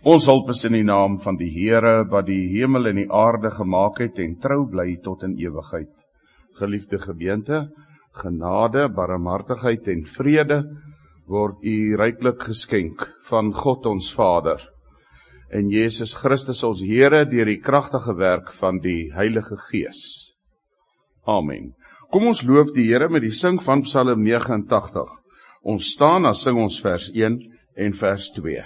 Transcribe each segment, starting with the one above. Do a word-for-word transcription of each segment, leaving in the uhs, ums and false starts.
Ons hulp is in die naam van die Here, wat die hemel en die aarde gemaak het en trou bly tot in ewigheid. Geliefde gemeente, genade, barmhartigheid en vrede word u ryklik geskenk van God ons Vader en Jesus Christus ons Here deur die kragtige werk van die Heilige Gees. Amen. Kom ons loof die Here met die sing van Psalm nege en tagtig. Ons staan, dan sing ons vers een en vers twee.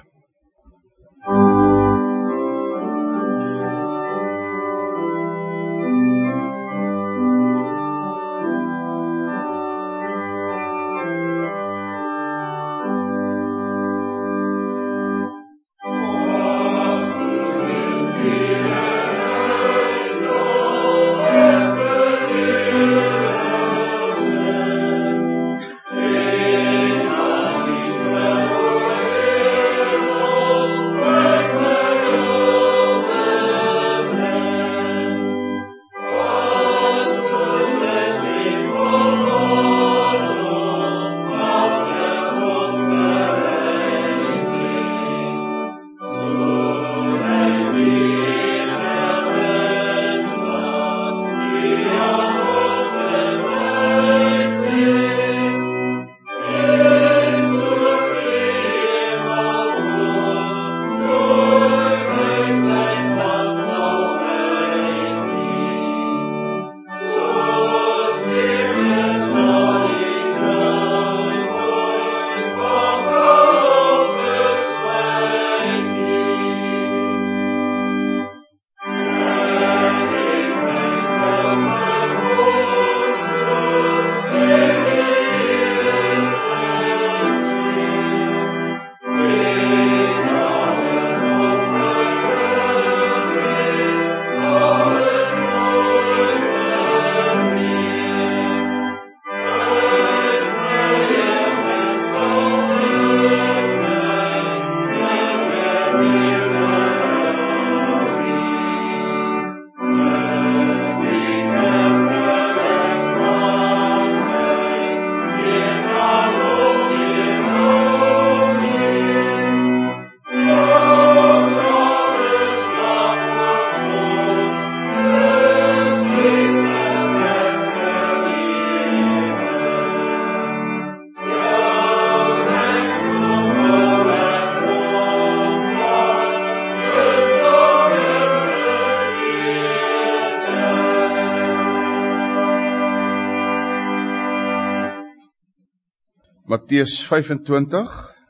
Matteus vyf-en-twintig,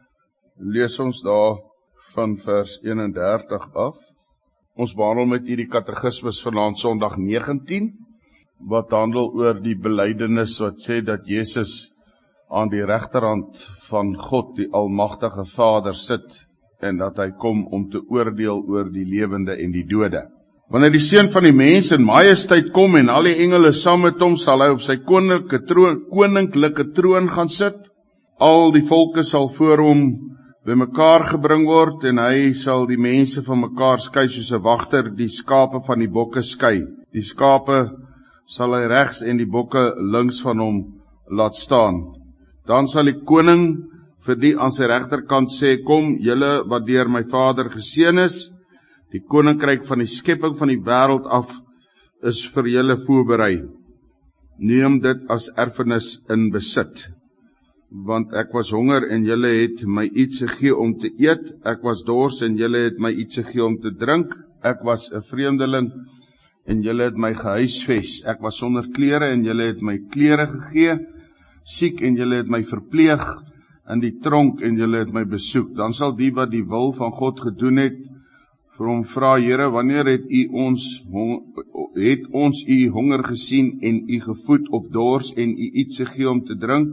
lees ons daar van vers eenendertig af. Ons behandel met hierdie katekismus vanaand Sondag negentien, wat handel oor die belydenis wat sê dat Jesus aan die regterhand van God, die Almagtige Vader, sit en dat hy kom om te oordeel oor die lewende en die dode. Wanneer die Seun van die mens in majesteit kom en al die engele saam met hom, sal hy op sy koninklike troon, koninklike troon gaan sit. Al die volke sal voor hom bymekaar gebring word en hy sal die mense van mekaar skei soos 'n wagter die skape van die bokke skei. Die skape sal hy regs en die bokke links van hom laat staan. Dan sal die koning vir die aan sy regterkant sê, kom julle wat deur my Vader geseën is, die koninkryk van die skepping van die wêreld af is vir julle voorberei. Neem dit as erfenis in besit. Want ek was honger en julle het my iets gegee om te eet, ek was dors en julle het my iets gegee om te drink, ek was 'n vreemdeling en julle het my gehuisves, ek was sonder klere en julle het my klere gegee, siek en julle het my verpleeg, in die tronk en julle het my besoek. Dan sal die wat die wil van God gedoen het, vir hom vra, Here, wanneer het u ons, het ons u honger gesien en u gevoed of dors en u iets gegee om te drink?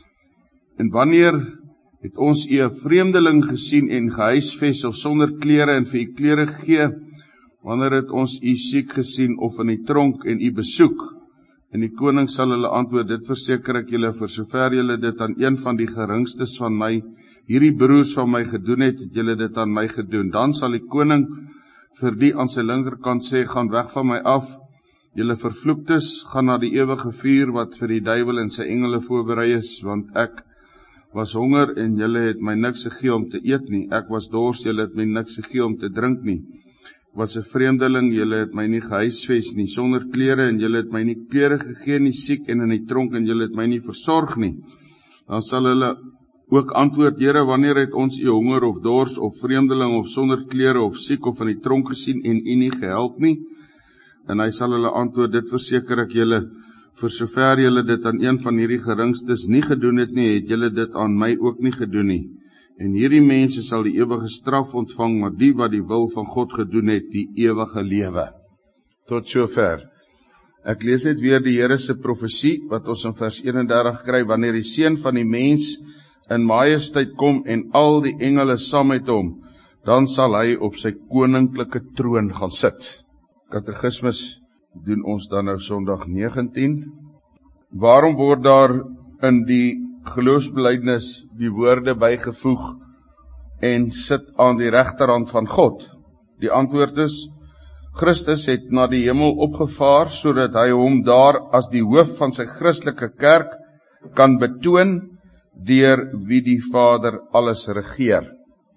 En wanneer het ons u 'n vreemdeling gesien en gehuisves of sonder klere en vir u klere gegee? Wanneer het ons u siek gesien of in die tronk en u besoek? En die koning sal hulle antwoord, dit verseker ek julle, vir sover julle dit aan een van die geringstes van my, hierdie broers van my gedoen het, het julle dit aan my gedoen. Dan sal die koning vir die aan sy linkerkant sê, gaan weg van my af, julle vervloektes, gaan na die ewige vuur wat vir die duiwel en sy engele voorberei is, want ek was honger en julle het my niks gegee om te eet nie. Ek was dors, julle het my niks gegee om te drink nie. Ek was 'n vreemdeling, julle het my nie gehuisves nie. Sonder klere en julle het my nie klere gegee nie. Siek en in die tronk en julle het my nie versorg nie. Dan sal hulle ook antwoord: Here, wanneer het ons u honger of dors of vreemdeling of sonder klere of siek of in die tronk gesien en u nie gehelp nie? En hy sal hulle antwoord: Dit verseker ek julle, vir sover julle dit aan een van hierdie geringstes nie gedoen het nie, het julle dit aan my ook nie gedoen nie. En hierdie mense sal die ewige straf ontvang, maar die wat die wil van God gedoen het, die ewige lewe. Tot sover. Ek lees net weer die Here se profesie, wat ons in vers eenendertig kry: wanneer die Seun van die mens in majesteit kom en al die engele saam met hom, dan sal hy op sy koninklike troon gaan sit. Katekismes doen ons dan nou Sondag negentien. Waarom word daar in die geloofsbelijdenis die woorde bygevoeg en sit aan die regterhand van God? Die antwoord is: Christus het na die hemel opgevaar, sodat hy hom daar as die hoof van sy Christelike kerk kan betoon, deur wie die Vader alles regeer.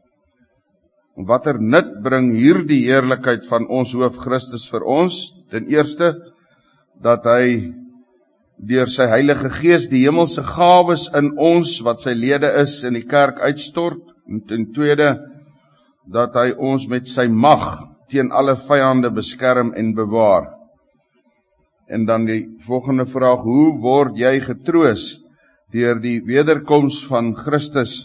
Watter nut bring hierdie heerlikheid van ons hoof Christus vir ons? Ten eerste, dat hy deur sy Heilige Gees die hemelse gawes in ons, wat sy lede is, in die kerk uitstort. En ten tweede, dat hy ons met sy mag teen alle vyande beskerm en bewaar. En dan die volgende vraag: hoe word jy getroos deur die wederkoms van Christus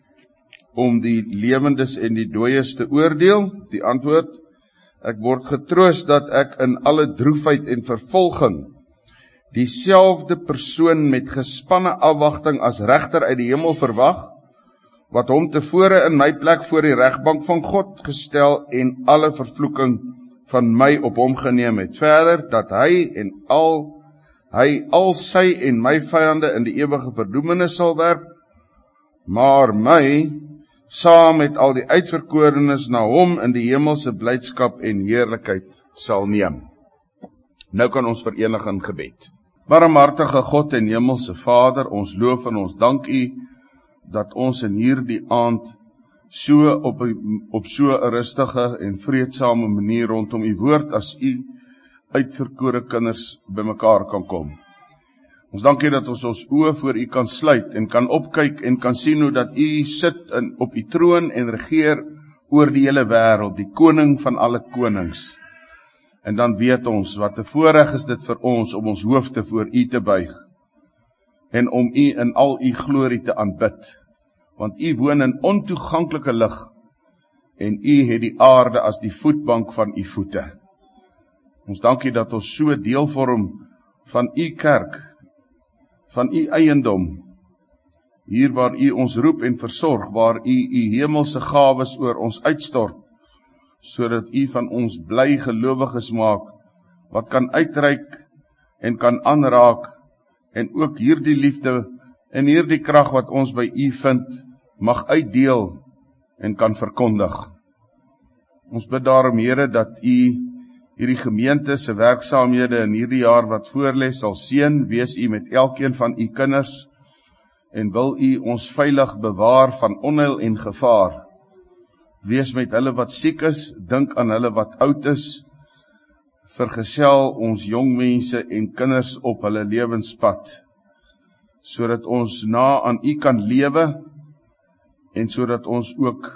om die lewendes en die dooies te oordeel? Die antwoord: ek word getroos dat ek in alle droefheid en vervolging dieselfde persoon met gespanne afwagting as regter uit die hemel verwag, wat hom tevore in my plek voor die regbank van God gestel en alle vervloeking van my op hom geneem het. Verder, dat hy en al hy al sy en my vyande in die ewige verdoemenis sal werp, maar my saam met al die uitverkorenes na hom in die hemelse blydskap en heerlikheid sal neem. Nou kan ons verenig in gebed. Barmhartige God en hemelse Vader, ons loof en ons dank U dat ons in hierdie aand so op, op so 'n rustige en vreedsame manier rondom U woord as U uitverkore kinders bymekaar kan kom. Ons dank U dat ons ons oë voor U kan sluit en kan opkyk en kan sien hoe dat U sit in, op U troon en regeer oor die hele wêreld, die koning van alle konings. En dan weet ons, wat 'n voorreg is dit vir ons om ons hoofde voor U te buig en om U in al U glorie te aanbid, want U woon in ontoeganklike lig en U het die aarde as die voetbank van U voete. Ons dank U dat ons so deel vorm van U kerk, van U eiendom, hier waar U ons roep en versorg, waar U U hemelse gawes oor ons uitstort, sodat U van ons bly gelowiges maak, wat kan uitreik en kan aanraak, en ook hierdie liefde en hierdie krag wat ons by U vind, mag uitdeel en kan verkondig. Ons bid daarom, Here, dat U hierdie gemeente se werksaamhede in hierdie jaar wat voorlê sal seën. Wees U met elkeen van U kinders en wil U ons veilig bewaar van onheil en gevaar. Wees met hulle wat siek is, dink aan hulle wat oud is, vergesel ons jong mense en kinders op hulle lewenspad, sodat ons na aan U kan lewe en sodat ons ook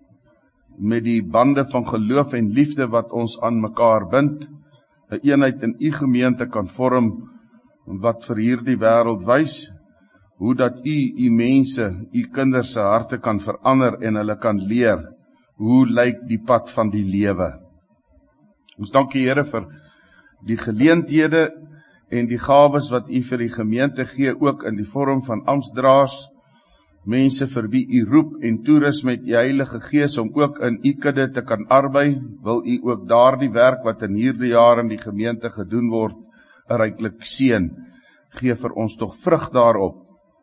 met die bande van geloof en liefde wat ons aan mekaar bind, 'n eenheid in U gemeente kan vorm, wat vir hierdie wêreld wys, hoe dat U, U mense, U kinders se harte kan verander en hulle kan leer, hoe lyk die pad van die lewe. Ons dank U, Here, vir die geleenthede en die gawes wat U vir die gemeente gee, ook in die vorm van amptdraers, mense vir wie U roep en toerus met U Heilige Gees om ook in U kudde te kan arbei. Wil U ook daardie werk wat in hierdie jaar in die gemeente gedoen word, ryklik seën. Gee vir ons tog vrug daarop.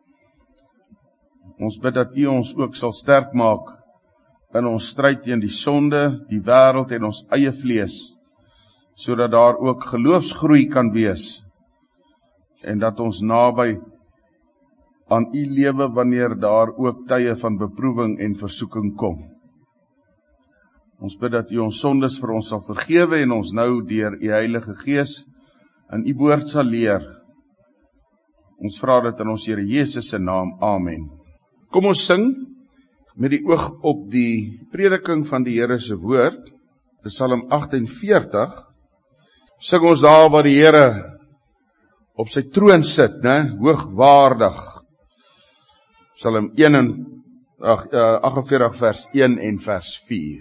Ons bid dat U ons ook sal sterk maak in ons stryd teen die sonde, die wêreld en ons eie vlees, sodat daar ook geloofsgroei kan wees en dat ons naby aan u lewe wanneer daar ook tye van beproewing en versoeking kom. Ons bid dat u ons sondes vir ons sal vergewe en ons nou deur u Heilige Gees in u woord sal leer. Ons vra dit in ons Here Jesus se naam. Amen. Kom ons sing met die oog op die prediking van die Here se woord. Psalm vyf-ag-en-veertig. Sing ons daar waar die Here op sy troon sit, né, hoogwaardig. Psalm ag-en-veertig vers een en vers vier.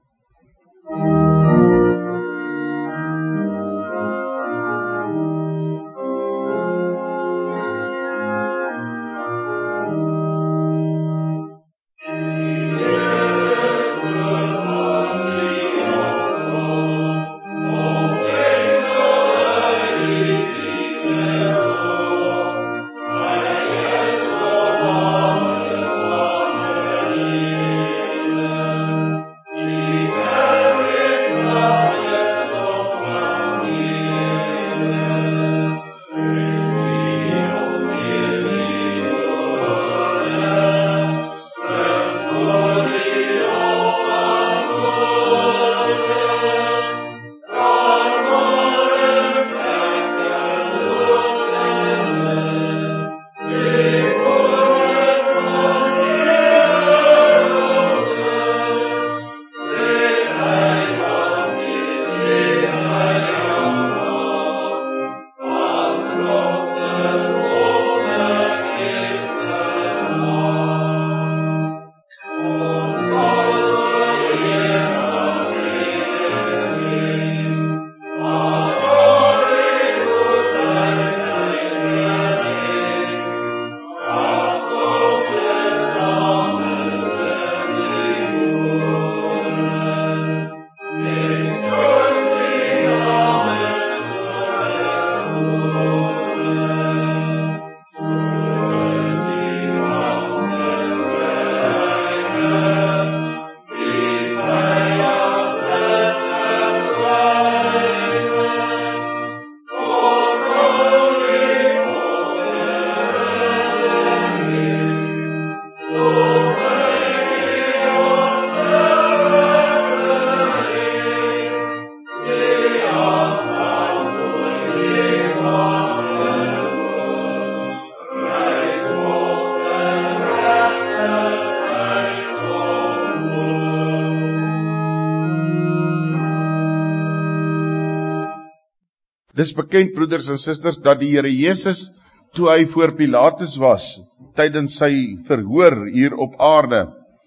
Dis bekend, broeders en susters, dat die Here Jesus, toe hy voor Pilatus was, tydens sy verhoor hier op aarde,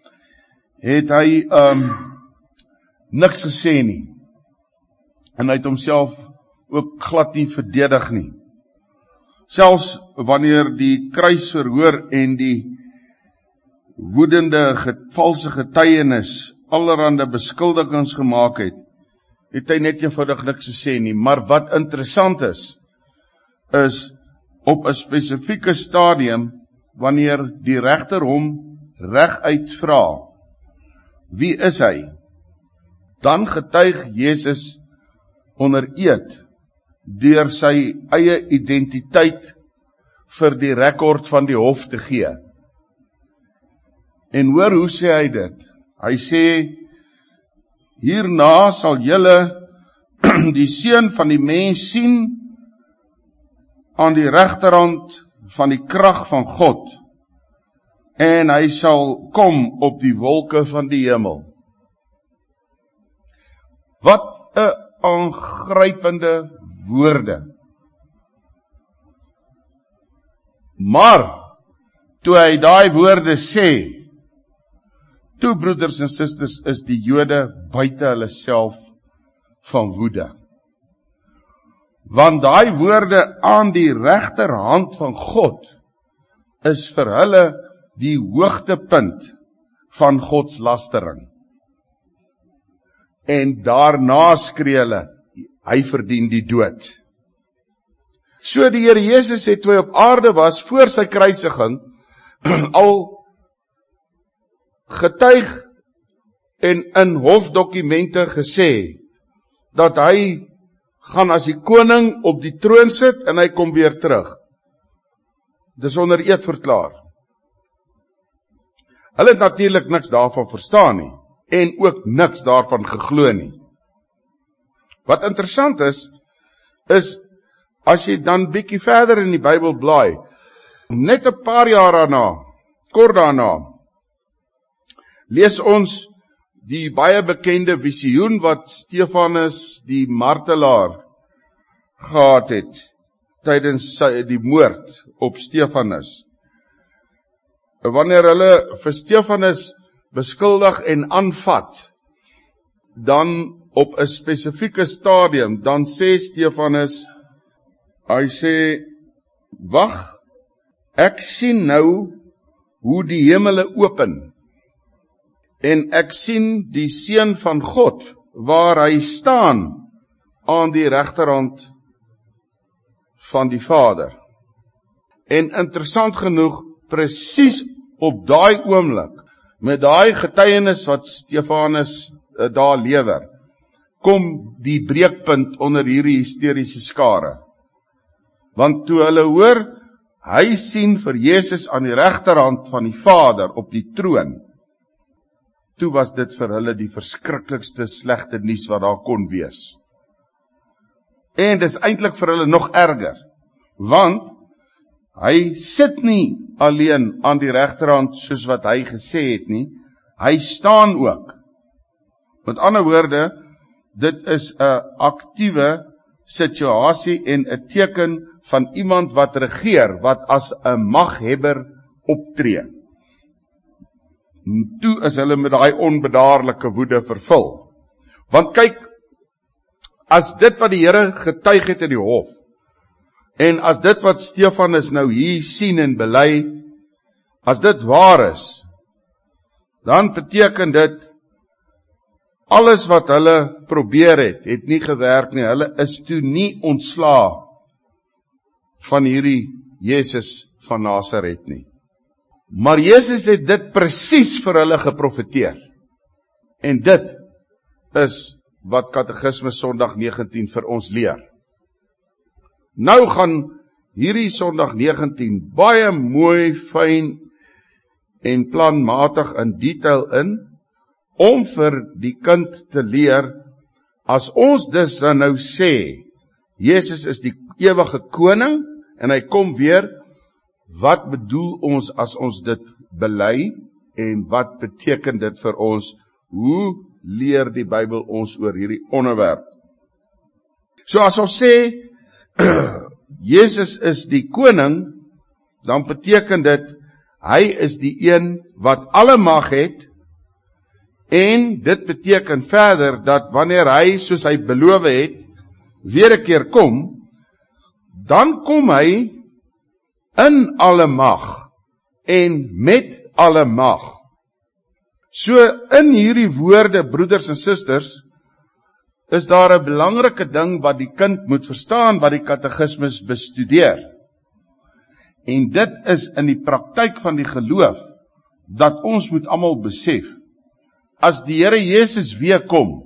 het hy um, niks gesê nie. En hy het homself ook glad nie verdedig nie. Selfs wanneer die kruisverhoor en die woedende valse getuienis allerhande beskuldigings gemaak het, het hy net eenvoudig niks gesê nie. Maar wat interessant is, is op 'n spesifieke stadium, wanneer die regter hom reguit vra, wie is hy? Dan getuig Jesus onder eed, deur sy eie identiteit vir die rekord van die hof te gee. En hoor, hoe sê hy dit? Hy sê, hierna sal julle die Seun van die mens sien aan die regterhand van die krag van God, en hy sal kom op die wolke van die hemel. Wat 'n aangrypende woorde. Maar toe hy daai woorde sê, toe, broeders en susters, is die Jode buite hulle self van woede. Want daai woorde aan die regterhand van God is vir hulle die hoogtepunt van godslastering. En daarna skree hulle, hy verdien die dood. So die Here Jesus het toe hy op aarde was, voor sy kruisiging, al getuig en in hofdokumente gesê, dat hy gaan as die koning op die troon sit, en hy kom weer terug. dis onder eed verklaar. Hulle het natuurlik niks daarvan verstaan nie, en ook niks daarvan geglo nie. Wat interessant is, is, as jy dan bietjie verder in die Bybel blaai, net 'n paar jaar daarna, kort daarna, lees ons die baie bekende visioen wat Stefanus die martelaar gehad het, tydens die moord op Stefanus. Wanneer hulle vir Stefanus beskuldig en aanvat, dan op 'n spesifieke stadium, dan sê Stefanus, hy sê, wag, ek sien nou hoe die hemele open, en ek sien die seun van God, waar hy staan, aan die regterhand van die Vader. En interessant genoeg, presies op daai oomblik, met daai getuienis wat Stefanus uh, daar lewer, kom die breekpunt onder hierdie hysteriese skare. Want toe hulle hoor, hy sien vir Jesus aan die regterhand van die Vader op die troon, toe was dit vir hulle die verskriklikste slegte nuus wat daar kon wees. En dis eintlik vir hulle nog erger, want hy sit nie alleen aan die regterhand soos wat hy gesê het nie, hy staan ook. Met ander woorde, dit is 'n aktiewe situasie en 'n teken van iemand wat regeer, wat as 'n maghebber optree. Toe is hulle met daai onbedaarlike woede vervul. Want kyk, as dit wat die Here getuig het in die hof, en as dit wat Stefanus nou hier sien en bely, as dit waar is, dan beteken dit, alles wat hulle probeer het, het nie gewerk nie, hulle is toe nie ontslae van hierdie Jesus van Nasaret nie. Maar Jesus het dit presies vir hulle geprofeteer. En dit is wat Katekismes Sondag negentien vir ons leer. Nou gaan hierdie Sondag negentien baie mooi, fyn en planmatig in detail in, om vir die kind te leer, as ons dus dan nou sê, Jesus is die ewige koning, en hy kom weer, wat bedoel ons as ons dit bely, en wat beteken dit vir ons, hoe leer die Bybel ons oor hierdie onderwerp? So as ons sê, Jesus is die koning, dan beteken dit, hy is die een wat alle mag het, en dit beteken verder, dat wanneer hy, soos hy beloof het, weer 'n keer kom, dan kom hy in alle mag, en met alle mag. So in hierdie woorde, broeders en susters, is daar 'n belangrike ding wat die kind moet verstaan, wat die katekismes bestudeer. En dit is in die praktyk van die geloof, dat ons moet almal besef, as die Here Jesus weer kom,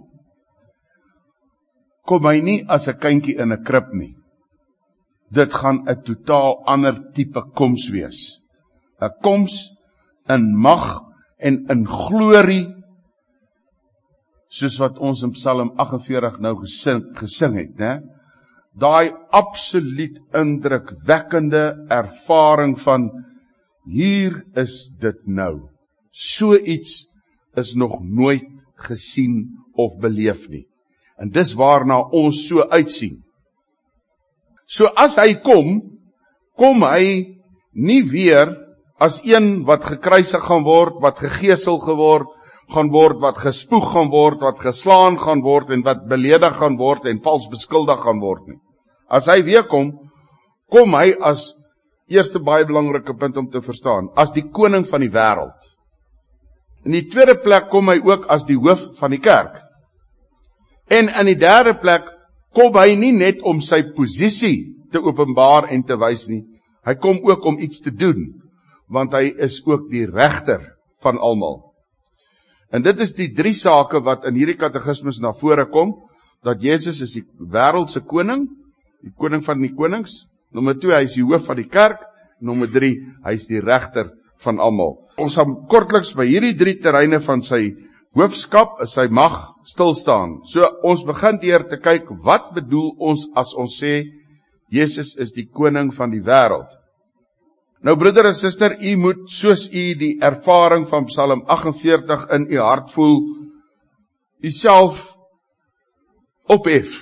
kom hy nie as 'n kindjie in 'n krib nie. Dit gaan 'n totaal ander tipe koms wees. 'n Koms in mag en in glorie, soos wat ons in Psalm agt en veertig nou gesing, gesing het, né? Daai absoluut indrukwekkende ervaring van, hier is dit nou. So iets is nog nooit gesien of beleef nie. En dis waarna ons so uitsien. So as hy kom, kom hy nie weer as een wat gekruisig gaan word, wat gegeesel geword gaan word, wat gespoeg gaan word, wat geslaan gaan word, en wat beledig gaan word, en vals beskuldig gaan word nie. As hy weer kom, kom hy as, eerste baie belangrike punt om te verstaan, as die koning van die wêreld. In die tweede plek kom hy ook as die hoof van die kerk. En in die derde plek, kom hy nie net om sy posisie te openbaar en te wys nie, hy kom ook om iets te doen, want hy is ook die regter van almal. En dit is die drie sake wat in hierdie katekismes na vore kom, dat Jesus is die wêreldse koning, die koning van die konings, nommer twee, hy is die hoof van die kerk, Nommer drie, hy is die regter van almal. Ons gaan kortliks by hierdie drie terreine van sy hoofskap, sy mag stilstaan. So ons begin deur te kyk, wat bedoel ons as ons sê, Jesus is die koning van die wêreld. Nou broeder en suster, u moet soos u die ervaring van Psalm agt en veertig in u hart voel, u self ophef.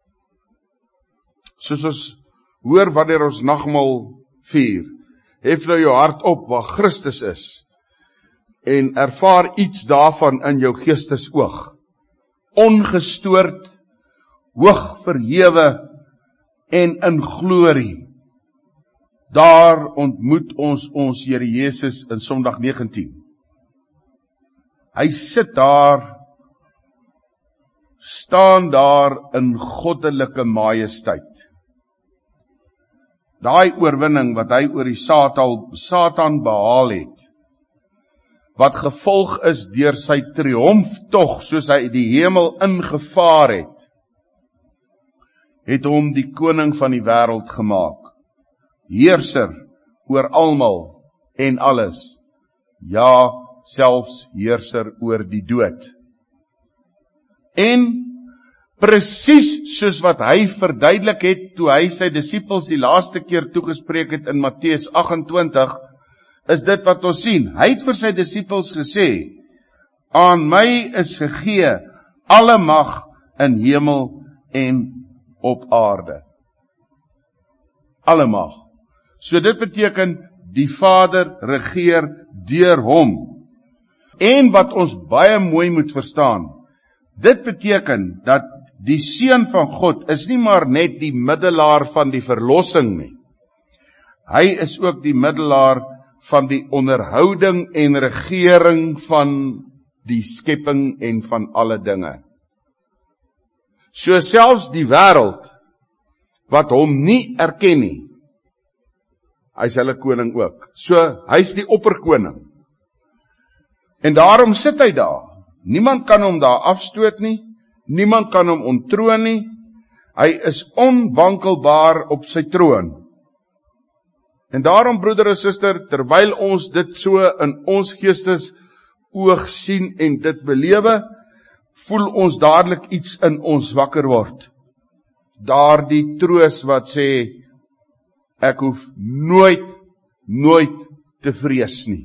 Soos ons hoor wanneer ons nagmaal vier, hef nou jou hart op waar Christus is, en ervaar iets daarvan in jou geestesoog. Ongestoord, hoog verhewe en in glorie. Daar ontmoet ons ons Here Jesus in Sondag negentien. Hy sit daar, staan daar in goddelike majesteit. Daai oorwinning wat hy oor die Satan, Satan behaal het, wat gevolg is deur sy triomftog, soos hy die hemel ingevaar het, het hom die koning van die wêreld gemaak. Heerser oor almal en alles, ja, selfs heerser oor die dood. En presies soos wat hy verduidelik het, toe hy sy disippels die laaste keer toegespreek het in Matteus agt en twintig, is dit wat ons sien. Hy het vir sy disippels gesê, aan my is gegee alle mag in hemel en op aarde. Alle mag. So dit beteken, die Vader regeer deur hom. En wat ons baie mooi moet verstaan, dit beteken dat die Seun van God is nie maar net die middelaar van die verlossing nie. Hy is ook die middelaar van die onderhouding en regering van die skepping en van alle dinge. So selfs die wêreld, wat hom nie erken nie, hy is hulle koning ook. So, hy is die opperkoning. En daarom sit hy daar. Niemand kan hom daar afstoot nie, niemand kan hom onttroon nie, hy is onwankelbaar op sy troon. En daarom, broeder en suster, terwyl ons dit so in ons geestes oog sien en dit belewe, voel ons dadelik iets in ons wakker word. Daardie troos wat sê, ek hoef nooit, nooit te vrees nie.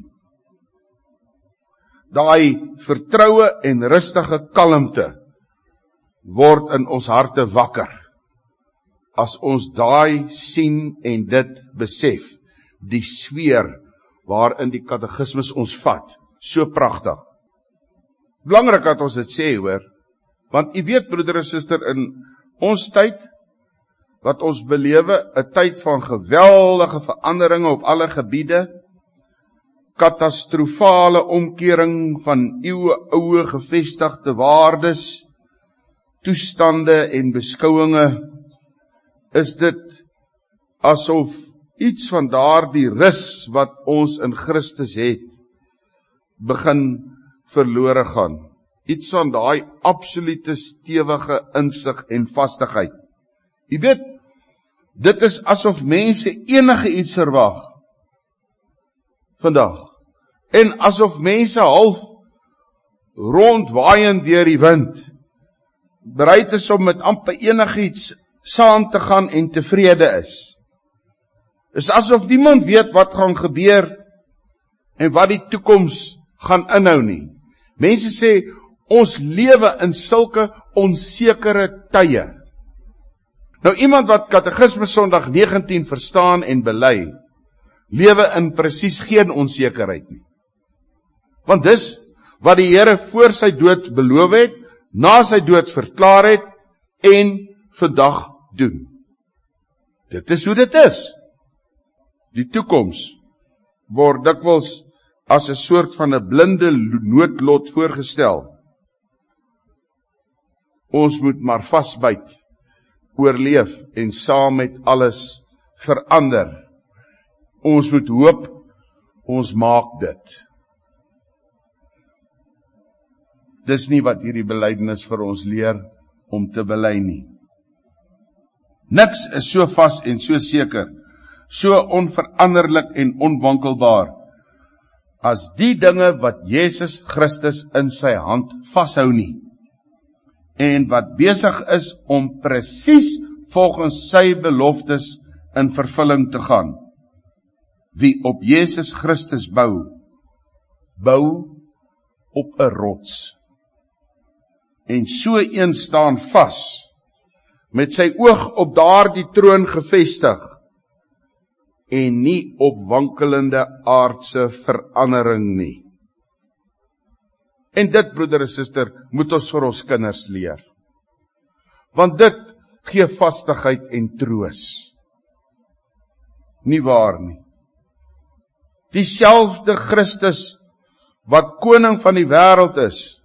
Daai vertroue en rustige kalmte word in ons harte wakker, as ons daai sien en dit besef, die sfeer waarin die katekismes ons vat, so pragtig. Belangrik dat ons dit sê, hoor, want u weet, broeder en suster, in ons tyd, wat ons belewe, 'n tyd van geweldige veranderinge op alle gebiede, katastrofale omkering van eeue oue gevestigde waardes, toestande en beskouinge, is dit asof iets van daardie rus wat ons in Christus het, begin verlore gaan. Iets van daai absolute stewige insig en vastigheid. Jy weet, dit is asof mense enige iets verwag vandag. En asof mense half rondwaaiend deur die wind, bereid is om met amper enigiets saam te gaan en tevrede is. Is asof niemand weet wat gaan gebeur en wat die toekoms gaan inhou nie. Mense sê, ons lewe in sulke onsekere tye. Nou iemand wat Katekismes Sondag negentien verstaan en bely, lewe in presies geen onsekerheid nie. Want dis wat die Here voor sy dood beloof het, na sy dood verklaar het en vandag doen. Dit is hoe dit is. Die toekoms word dikwels as 'n soort van 'n blinde noodlot voorgestel. Ons moet maar vasbyt, oorleef en saam met alles verander. Ons moet hoop, ons maak dit. Dis nie wat hierdie belydenis vir ons leer om te bely nie. Niks is so vas en so seker so onveranderlik en onwankelbaar, as die dinge wat Jesus Christus in sy hand vashou nie, en wat besig is om presies volgens sy beloftes in vervulling te gaan. Wie op Jesus Christus bou, bou op 'n rots. En so een staan vas, met sy oog op daardie troon gefestig, en nie op wankelende aardse verandering nie. En dit, broeder en suster, moet ons vir ons kinders leer. Want dit gee vastigheid en troos. Nie waar nie. Dieselfde Christus, wat koning van die wêreld is,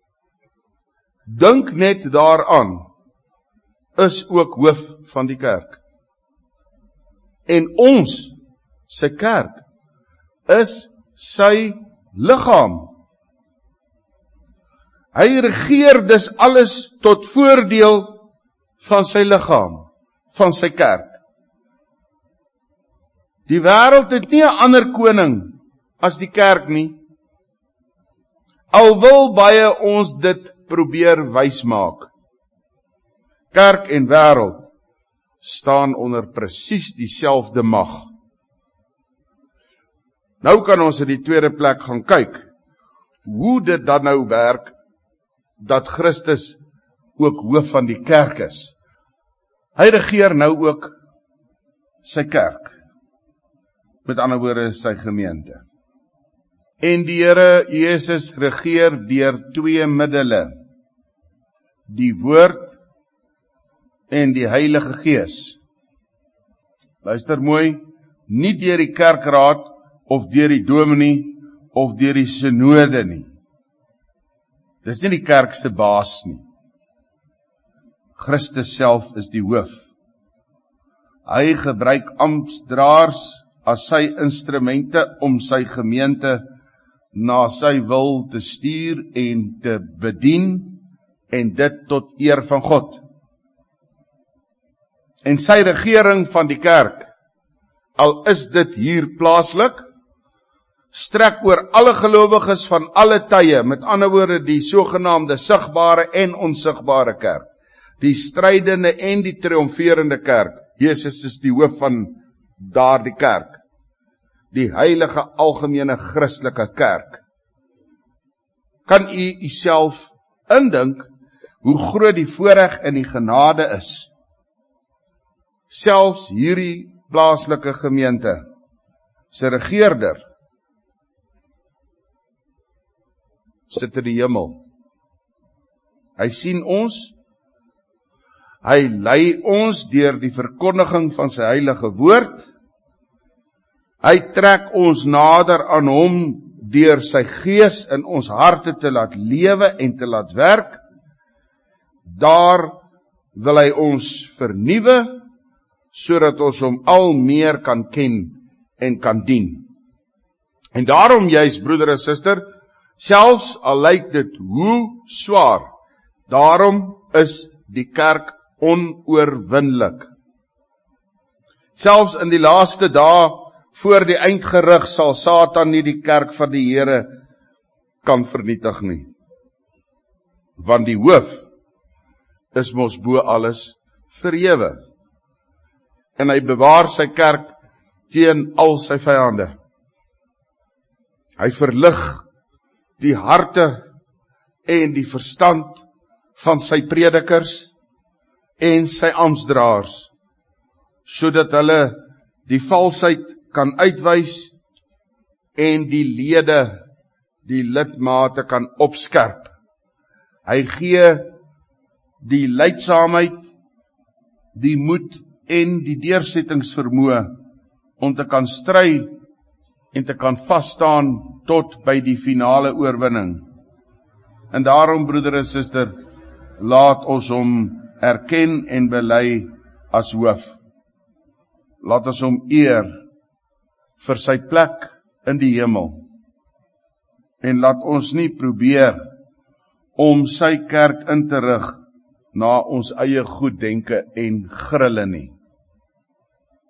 dink net daaraan, is ook hoof van die kerk. En ons, sy kerk, is sy liggaam. Hy regeer dus alles tot voordeel van sy liggaam, van sy kerk. Die wêreld het nie 'n ander koning as die kerk nie. Al wil baie ons dit probeer wys maak. Kerk en wêreld staan onder presies dieselfde mag. Nou kan ons in die tweede plek gaan kyk, hoe dit dan nou werk, dat Christus ook hoof van die kerk is. Hy regeer nou ook sy kerk. Met ander woorde, sy gemeente. En die Here Jesus regeer deur twee middele, die Woord en die Heilige Gees. Luister mooi, nie deur die kerkraad, of deur die dominee, of deur die synode nie. Dis nie die kerk se baas nie. Christus self is die hoof. Hy gebruik amptdraers as sy instrumente om sy gemeente na sy wil te stuur en te bedien, en dit tot eer van God. En sy regering van die kerk, al is dit hier plaaslik, strek oor alle gelowiges van alle tye, met ander woorde die sogenaamde sigbare en onsigbare kerk, die strydende en die triomferende kerk. Jesus is die hoof van daardie kerk, die heilige algemene Christelike kerk. Kan u uself indink hoe groot die voorreg en die genade is? Selfs hierdie plaaslike gemeente se regeerder sit in die hemel. Hy sien ons, hy lei ons deur die verkondiging van sy heilige woord, hy trek ons nader aan hom deur sy gees in ons harte te laat lewe en te laat werk. Daar wil hy ons vernuwe, sodat ons hom al meer kan ken en kan dien. En daarom juis, broeder en suster, selfs al lyk dit hoe swaar, daarom is die kerk onoorwinlik. Selfs in die laaste dae voor die eindgerig sal Satan nie die kerk van die Here kan vernietig nie. Want die hoof is mos bo alles verhewe. En hy bewaar sy kerk teen al sy vyande. Hy verlig die harte en die verstand van sy predikers en sy amptdraers, sodat hulle die valsheid kan uitwys en die lede, die lidmate kan opskerp. Hy gee die leidsaamheid, die moed en die deursettingsvermoë om te kan stry en te kan vasstaan tot by die finale oorwinning. En daarom, broeder en suster, laat ons hom erken en bely as hoof. Laat ons hom eer vir sy plek in die hemel. En laat ons nie probeer om sy kerk in te rig na ons eie goeddenke en grille nie.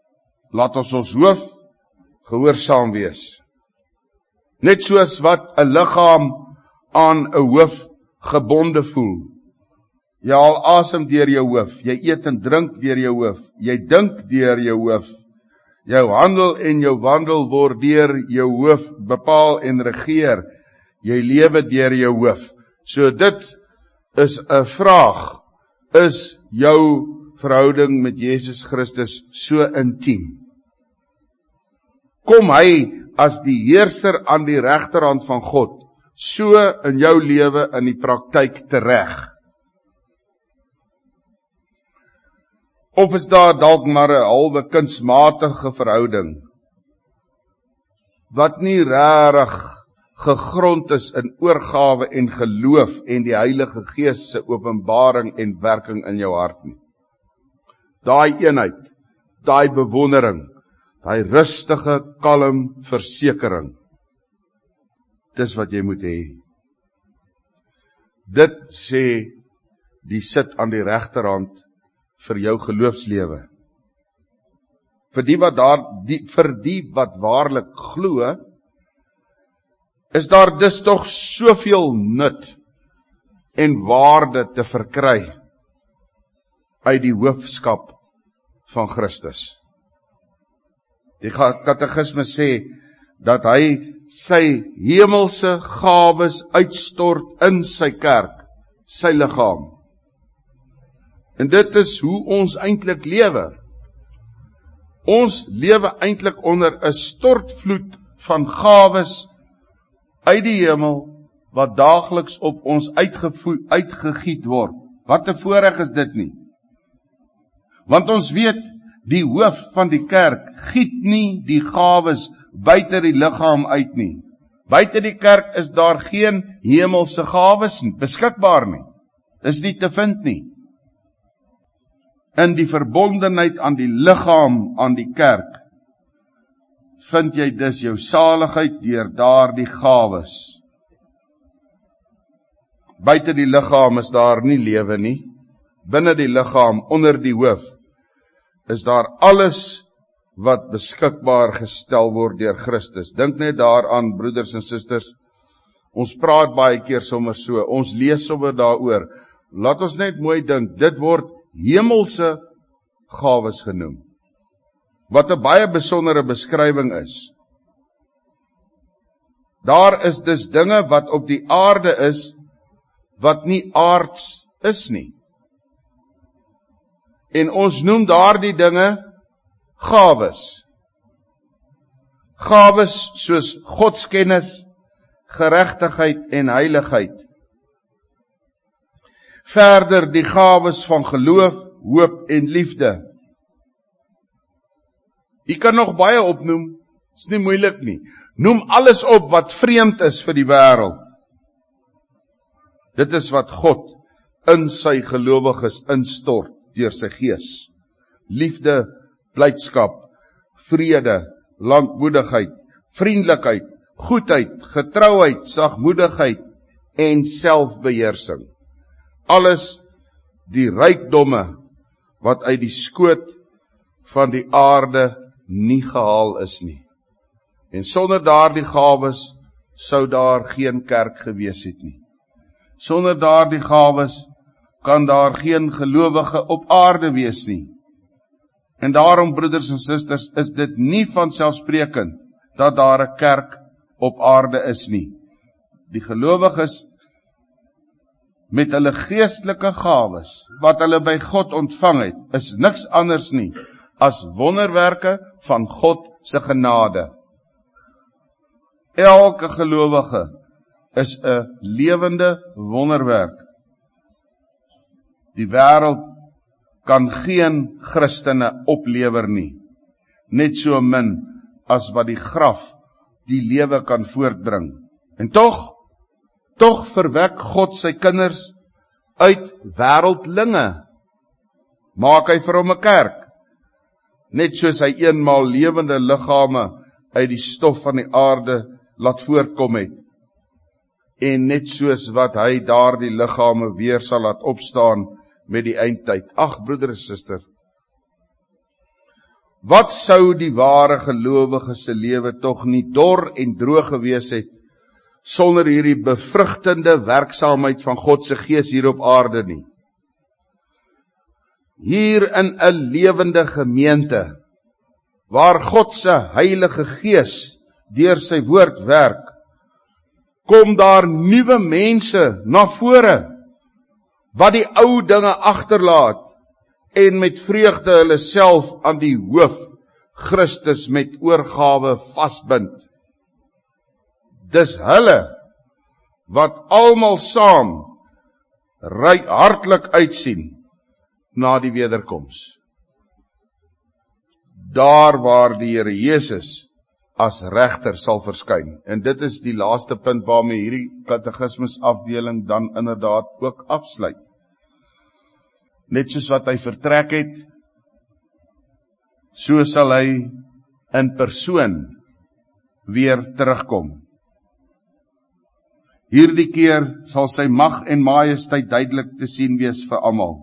laat ons ons hoof gehoorsaam wees. Net soos wat 'n liggaam aan 'n hoof gebonde voel. Jy haal asem deur jou hoof, jy eet en drink deur jou hoof, jy dink deur jou hoof, jou handel en jou wandel word deur jou hoof bepaal en regeer, jy lewe deur jou hoof. So dit is 'n vraag, is jou verhouding met Jesus Christus so intiem? Kom hy as die heerser aan die regterhand van God, so in jou lewe in die praktyk tereg? Of is daar dalk maar 'n halwe kunsmatige verhouding, wat nie regtig gegrond is in oorgawe en geloof en die Heilige Gees se openbaring en werking in jou hart nie? Daai eenheid, daai bewondering, daai rustige, kalm versekering, dis wat jy moet hê. Dit sê die sit aan die regterhand vir jou geloofslewe. Vir die wat daar die, vir die wat waarlik glo, is daar dus tog soveel nut en waarde te verkry uit die hoofskap van Christus. Die katekismes sê dat hy sy hemelse gawes uitstort in sy kerk, sy liggaam. En dit is hoe ons eintlik lewe. Ons lewe eintlik onder 'n stortvloed van gawes uit die hemel, wat daagliks op ons uitgegiet word. Wat 'n voorreg is dit nie? Want ons weet, die hoof van die kerk giet nie die gawes buite die liggaam uit nie. Buite die kerk is daar geen hemelse gawes beskikbaar nie. Is nie te vind nie. In die verbondenheid aan die liggaam, aan die kerk, vind jy dus jou saligheid deur daardie gawes. Buite die liggaam is daar nie lewe nie. Binne die liggaam, onder die hoof, is daar alles wat beskikbaar gestel word deur Christus. Dink net daaraan, broeders en susters, ons praat baie keer sommer so, ons lees sommer daaroor. Laat ons net mooi dink, dit word hemelse gawes genoem. Wat 'n baie besondere beskrywing is. Daar is dus dinge wat op die aarde is, wat nie aards is nie. En ons noem daardie dinge gawes. Gawes soos godskennis, geregtigheid en heiligheid. Verder die gawes van geloof, hoop en liefde. Jy kan nog baie opnoem, is nie moeilik nie. Noem alles op wat vreemd is vir die wêreld. Dit is wat God in sy gelowiges instort deur sy Gees. Liefde, blydskap, vrede, lankmoedigheid, vriendelikheid, goedheid, getrouheid, sagmoedigheid en selfbeheersing. Alles die rykdomme wat uit die skoot van die aarde nie gehaal is nie. En sonder daardie gawes sou daar geen kerk gewees het nie. Sonder daardie gawes kan daar geen gelowige op aarde wees nie. En daarom, broeders en susters, is dit nie vanselfsprekend dat daar 'n kerk op aarde is nie. Die gelowiges met hulle geestelike gawes, wat hulle by God ontvang het, is niks anders nie as wonderwerke van God se genade. Elke gelowige is 'n lewende wonderwerk. Die wêreld kan geen Christene oplewer nie, net so min as wat die graf die lewe kan voortbring. En tog, tog verwek God sy kinders uit wêreldlinge. Maak hy vir hom 'n kerk, net soos hy eenmaal lewende liggame uit die stof van die aarde laat voortkom het, en net soos wat hy daardie liggame weer sal laat opstaan met die eindtyd. Ag, broeder en suster, Wat sou die ware gelowige se lewe tog nie dor en droog gewees het, sonder hierdie bevrugtende werksaamheid van God se Gees hier op aarde nie. Hier in 'n lewende gemeente, waar God se Heilige Gees deur sy woord werk, kom daar nuwe mense na vore, wat die ou dinge agterlaat, en met vreugde hulle self aan die hoof, Christus met oorgawe vasbind. Dis hulle, wat almal saam, ryk hartlik uitsien, na die wederkoms. Daar waar die Here Jesus as regter sal verskyn. En dit is die laaste punt waarmee hierdie katekismus afdeling dan inderdaad ook afsluit. Net soos wat hy vertrek het, so sal hy in persoon weer terugkom. Hierdie keer sal sy mag en majesteit duidelik te sien wees vir almal.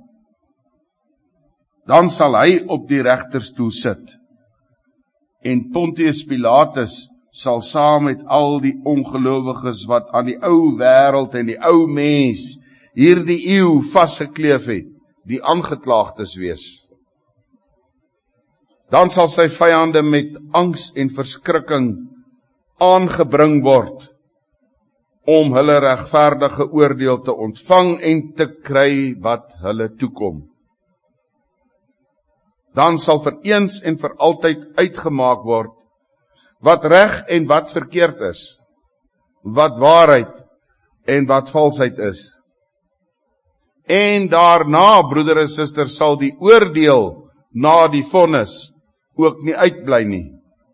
Dan sal hy op die regterstoel sit, en Pontius Pilatus sal saam met al die ongelowiges wat aan die ou wêreld en die ou mens hierdie eeu vasgekleef het, die aangeklaagdes wees. Dan sal sy vyande met angs en verskrikking aangebring word, om hulle regverdige oordeel te ontvang en te kry wat hulle toekom. Dan sal vir eens en vir altyd uitgemaak word, wat reg en wat verkeerd is, wat waarheid en wat valsheid is. En daarna, broeder en suster, sal die oordeel na die vonnis ook nie uitbly nie.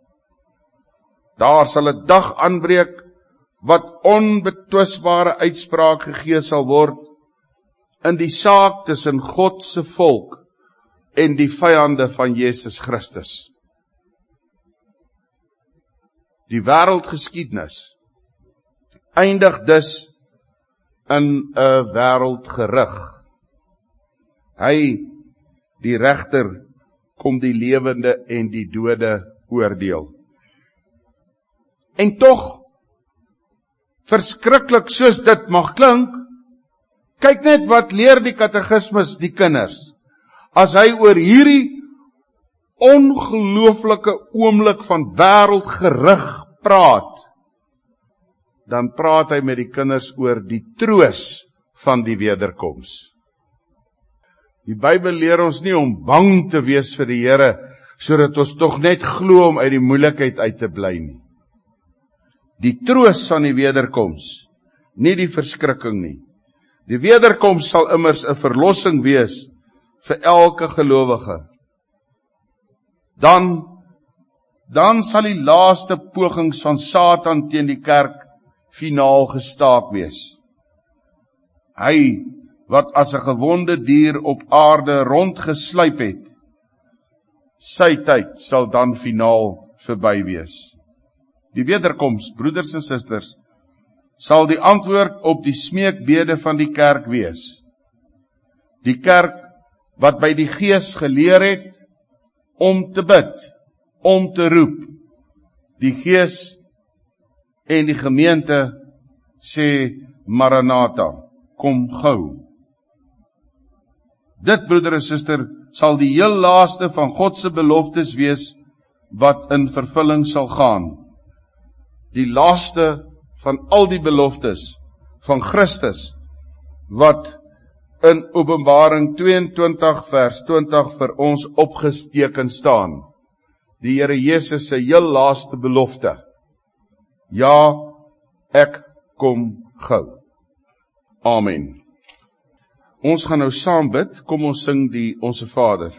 Daar sal 'n dag aanbreek, wat onbetwisbare uitspraak gegee sal word, in die saak tussen God se volk, en die vyande van Jesus Christus. Die wêreldgeskiedenis eindig dus in 'n wêreldgerig. Hy, die regter, kom die lewende en die dode oordeel. En tog, verskriklik soos dit mag klink, kyk net wat leer die katekismus die kinders, as hy oor hierdie ongelooflike oomblik van wêreldgerig praat, dan praat hy met die kinders oor die troos van die wederkoms. Die Bybel leer ons nie om bang te wees vir die Here, sodat ons tog net glo om uit die moeilikheid uit te bly nie. Die troos van die wederkoms, nie die verskrikking nie. Die wederkoms sal immers 'n verlossing wees vir elke gelowige. Dan, dan sal die laaste pogings van Satan teen die kerk finaal gestaak wees. Hy, wat as 'n gewonde dier op aarde rondgesluip het, sy tyd sal dan finaal verby wees. Die wederkoms, broeders en susters, sal die antwoord op die smeekbede van die kerk wees. Die kerk wat by die Gees geleer het om te bid, om te roep. Die Gees en die gemeente sê Maranatha, kom gou. Dit, broeder en suster, sal die heel laaste van God se beloftes wees wat in vervulling sal gaan. Die laaste van al die beloftes van Christus wat in Openbaring tweeëntwintig vers twintig vir ons opgesteken staan. Die Here Jesus se heel laaste belofte. Ja, ek kom gou. Amen. Ons gaan nou saam bid. Kom ons sing die Onse Vader.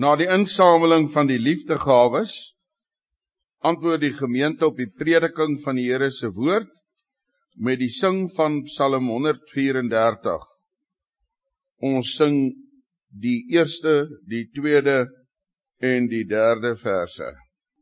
Na die insameling van die liefdegawes, antwoord die gemeente op die prediking van die Here se woord, met die sing van Psalm honderd vyf-en-dertig. Ons sing die eerste, die tweede en die derde verse.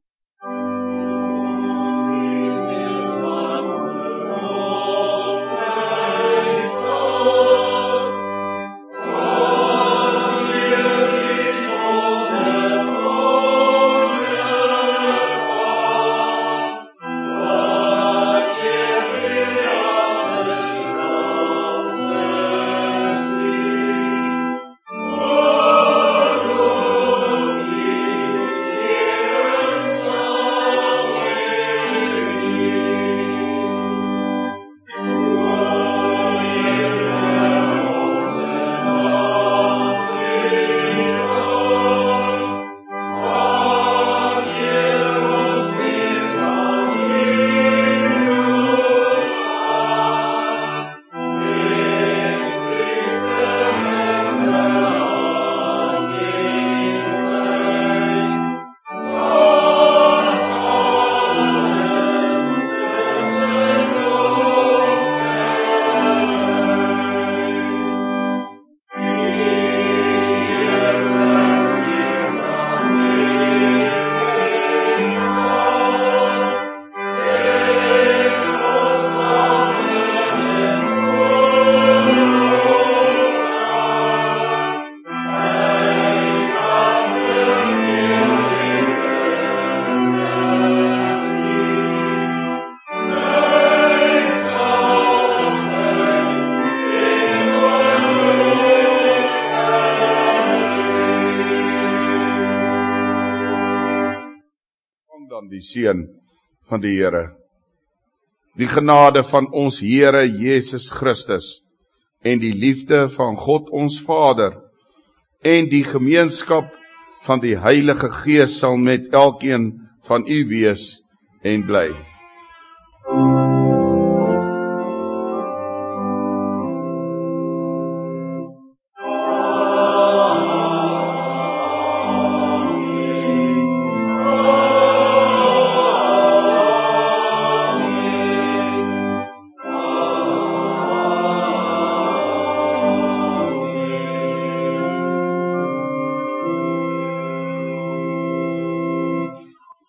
Die seën van die Here, die genade van ons Here Jesus Christus en die liefde van God ons Vader en die gemeenskap van die Heilige Gees sal met elkeen van u wees en bly.